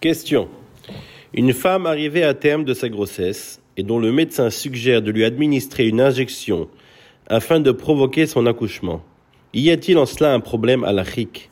Question. Une femme arrivée à terme de sa grossesse et dont le médecin suggère de lui administrer une injection afin de provoquer son accouchement. Y a-t-il en cela un problème halachique?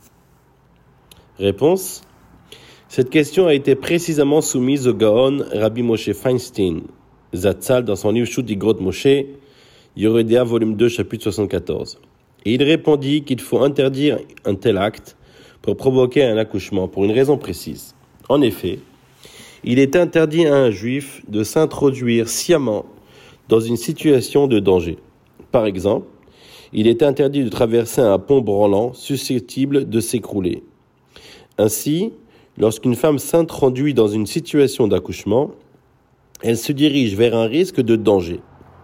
Réponse. Cette question a été précisément soumise au Gaon Rabbi Moshe Feinstein, Zatzal, dans son livre Shut Igrot Moshe, Yoredea, volume 2, chapitre 74. Et il répondit qu'il faut interdire un tel acte pour provoquer un accouchement pour une raison précise. En effet, il est interdit à un juif de s'introduire sciemment dans une situation de danger. Par exemple, il est interdit de traverser un pont branlant susceptible de s'écrouler. Ainsi, lorsqu'une femme s'introduit dans une situation d'accouchement, elle se dirige vers un risque de danger.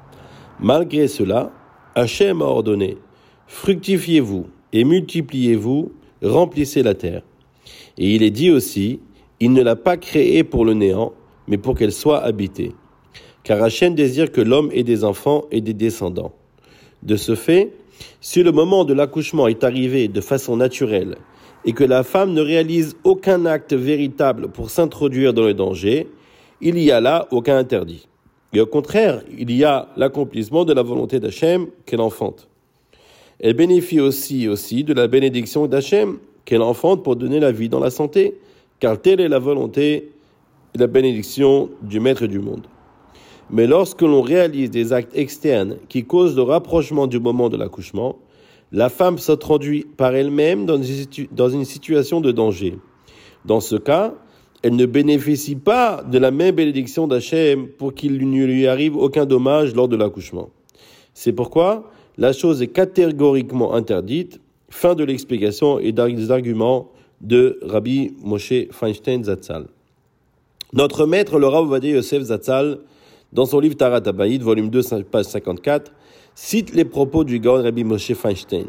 Malgré cela, Hachem a ordonné « Fructifiez-vous et multipliez-vous, remplissez la terre ». Et il est dit aussi « Il ne l'a pas créée pour le néant, mais pour qu'elle soit habitée ». Car Hachem désire que l'homme ait des enfants et des descendants. De ce fait, si le moment de l'accouchement est arrivé de façon naturelle et que la femme ne réalise aucun acte véritable pour s'introduire dans le danger, il n'y a là aucun interdit. Et au contraire, il y a l'accomplissement de la volonté d'Hachem qu'elle enfante. Elle bénéficie aussi de la bénédiction d'Hachem qu'elle enfante pour donner la vie dans la santé, car telle est la volonté et la bénédiction du Maître du monde. Mais lorsque l'on réalise des actes externes qui causent le rapprochement du moment de l'accouchement, la femme s'introduit par elle-même dans une situation de danger. Dans ce cas, elle ne bénéficie pas de la même bénédiction d'Hachem pour qu'il ne lui arrive aucun dommage lors de l'accouchement. C'est pourquoi la chose est catégoriquement interdite. Fin de l'explication et des arguments de Rabbi Moshe Feinstein Zatzal. Notre maître, le Rav Ovadia Yosef Zatzal, dans son livre Taharat Habayit, volume 2, page 54, cite les propos du Gaon Rabbi Moshe Feinstein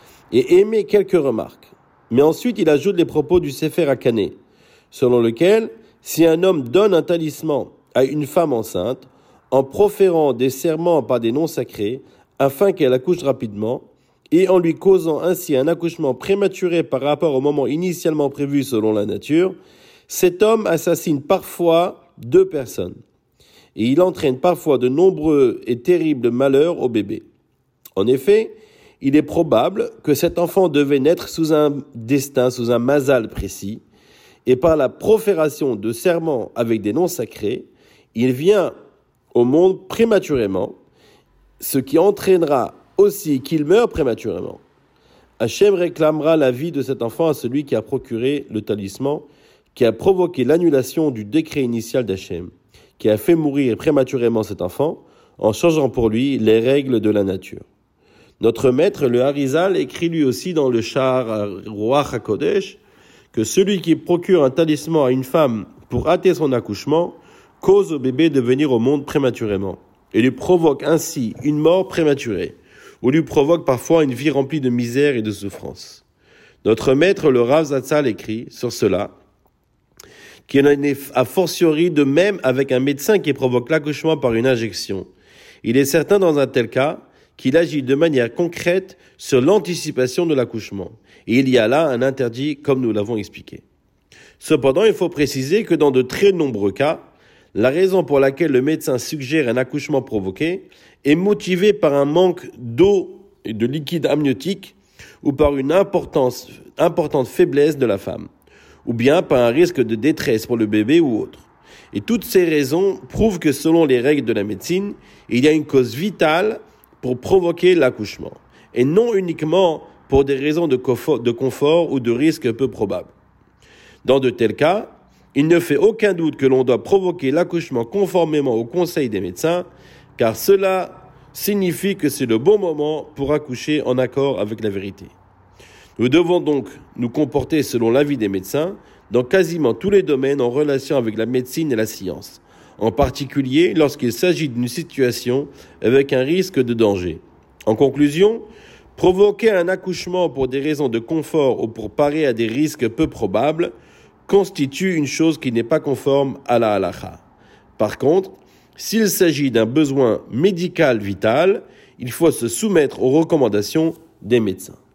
et émet quelques remarques. Mais ensuite, il ajoute les propos du Sefer HaKaneh, selon lequel, si un homme donne un talisman à une femme enceinte, en proférant des serments par des noms sacrés, afin qu'elle accouche rapidement, et en lui causant ainsi un accouchement prématuré par rapport au moment initialement prévu selon la nature, cet homme assassine parfois 2 personnes. Et il entraîne parfois de nombreux et terribles malheurs au bébé. En effet, il est probable que cet enfant devait naître sous un destin, sous un mazal précis, et par la profération de serments avec des noms sacrés, il vient au monde prématurément, ce qui entraînera aussi qu'il meurt prématurément. Hachem réclamera la vie de cet enfant à celui qui a procuré le talisman, qui a provoqué l'annulation du décret initial d'Hachem, qui a fait mourir prématurément cet enfant, en changeant pour lui les règles de la nature. Notre maître, le Harizal, écrit lui aussi dans le Shahar Ruach HaKodesh que celui qui procure un talisman à une femme pour hâter son accouchement cause au bébé de venir au monde prématurément et lui provoque ainsi une mort prématurée, ou lui provoque parfois une vie remplie de misère et de souffrance. Notre maître, le Rav Zatzal, écrit sur cela qu'il en est a fortiori de même avec un médecin qui provoque l'accouchement par une injection. Il est certain dans un tel cas qu'il agit de manière concrète sur l'anticipation de l'accouchement. Et il y a là un interdit comme nous l'avons expliqué. Cependant, il faut préciser que dans de très nombreux cas, la raison pour laquelle le médecin suggère un accouchement provoqué est motivée par un manque d'eau et de liquide amniotique ou par une importante faiblesse de la femme, ou bien par un risque de détresse pour le bébé ou autre. Et toutes ces raisons prouvent que selon les règles de la médecine, il y a une cause vitale pour provoquer l'accouchement, et non uniquement pour des raisons de confort ou de risque peu probables. Dans de tels cas, il ne fait aucun doute que l'on doit provoquer l'accouchement conformément au conseil des médecins, car cela signifie que c'est le bon moment pour accoucher en accord avec la vérité. Nous devons donc nous comporter selon l'avis des médecins dans quasiment tous les domaines en relation avec la médecine et la science, en particulier lorsqu'il s'agit d'une situation avec un risque de danger. En conclusion, provoquer un accouchement pour des raisons de confort ou pour parer à des risques peu probables constitue une chose qui n'est pas conforme à la halakha. Par contre, s'il s'agit d'un besoin médical vital, il faut se soumettre aux recommandations des médecins.